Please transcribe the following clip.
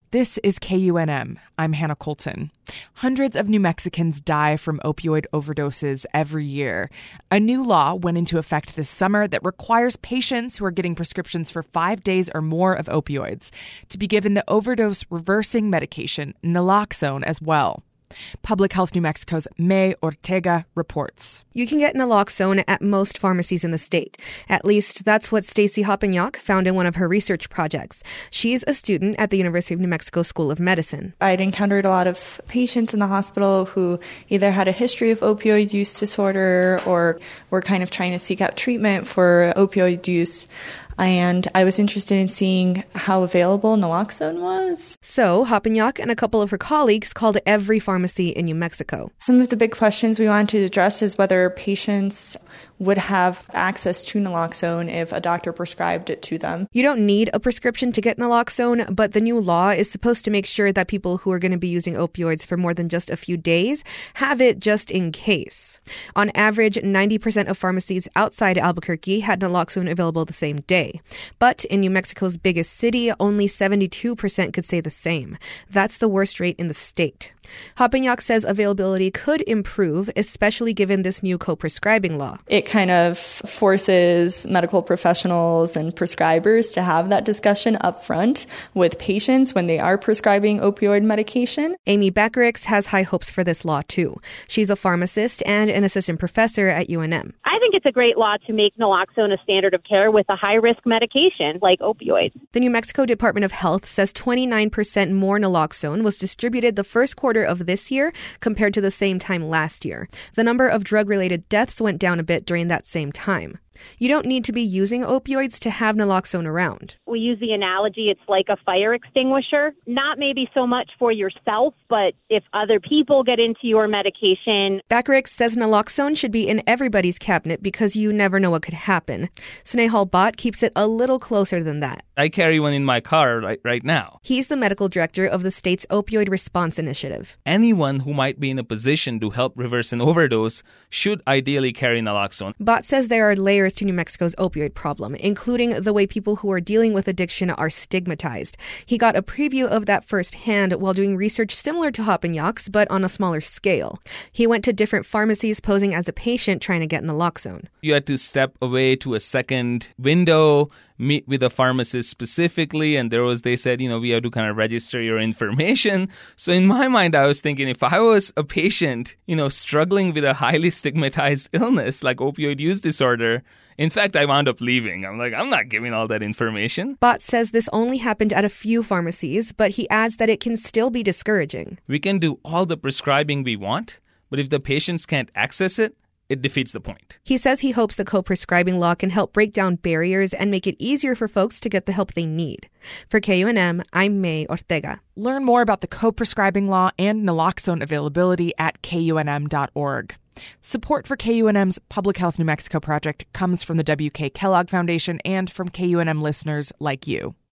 This is KUNM. I'm Hannah Colton. Hundreds of New Mexicans die from opioid overdoses every year. A new law went into effect this summer that requires patients who are getting prescriptions for 5 days or more of opioids to be given the overdose reversing medication naloxone as well. Public Health New Mexico's May Ortega reports. You can get naloxone at most pharmacies in the state. At least that's what Stacy Hoppenyock found in one of her research projects. She's a student at the University of New Mexico School of Medicine. I'd encountered a lot of patients in the hospital who either had a history of opioid use disorder or were kind of trying to seek out treatment for opioid use. And I was interested in seeing how available naloxone was. So Hoppenyock and a couple of her colleagues called every pharmacy in New Mexico. Some of the big questions we wanted to address is whether patients would have access to naloxone if a doctor prescribed it to them. You don't need a prescription to get naloxone, but the new law is supposed to make sure that people who are going to be using opioids for more than just a few days have it just in case. On average, 90% of pharmacies outside Albuquerque had naloxone available the same day. But in New Mexico's biggest city, only 72% could say the same. That's the worst rate in the state. Hoppenyock says availability could improve, especially given this new co-prescribing law. It kind of forces medical professionals and prescribers to have that discussion up front with patients when they are prescribing opioid medication. Amy Bacharach has high hopes for this law, too. She's a pharmacist and an assistant professor at UNM. I think it's a great law to make naloxone a standard of care with a high-risk medication like opioids. The New Mexico Department of Health says 29% more naloxone was distributed the first quarter of this year compared to the same time last year. The number of drug-related deaths went down a bit during that same time. You don't need to be using opioids to have naloxone around. We use the analogy it's like a fire extinguisher. Not maybe so much for yourself, but if other people get into your medication. Bacharach says naloxone should be in everybody's cabinet because you never know what could happen. Snehal Bhatt keeps it a little closer than that. I carry one in my car right now. He's the medical director of the state's Opioid Response Initiative. Anyone who might be in a position to help reverse an overdose should ideally carry naloxone. Bhatt says there are layers to New Mexico's opioid problem, including the way people who are dealing with addiction are stigmatized. He got a preview of that firsthand while doing research similar to Hoppenyock's, but on a smaller scale. He went to different pharmacies posing as a patient trying to get naloxone. You had to step away to a second window, meet with a pharmacist specifically, and they said, we have to kind of register your information. So in my mind, I was thinking if I was a patient, struggling with a highly stigmatized illness like opioid use disorder, in fact, I wound up leaving. I'm like, I'm not giving all that information. Bhatt says this only happened at a few pharmacies, but he adds that it can still be discouraging. We can do all the prescribing we want, but if the patients can't access it, it defeats the point. He says he hopes the co-prescribing law can help break down barriers and make it easier for folks to get the help they need. For KUNM, I'm May Ortega. Learn more about the co-prescribing law and naloxone availability at KUNM.org. Support for KUNM's Public Health New Mexico project comes from the W.K. Kellogg Foundation and from KUNM listeners like you.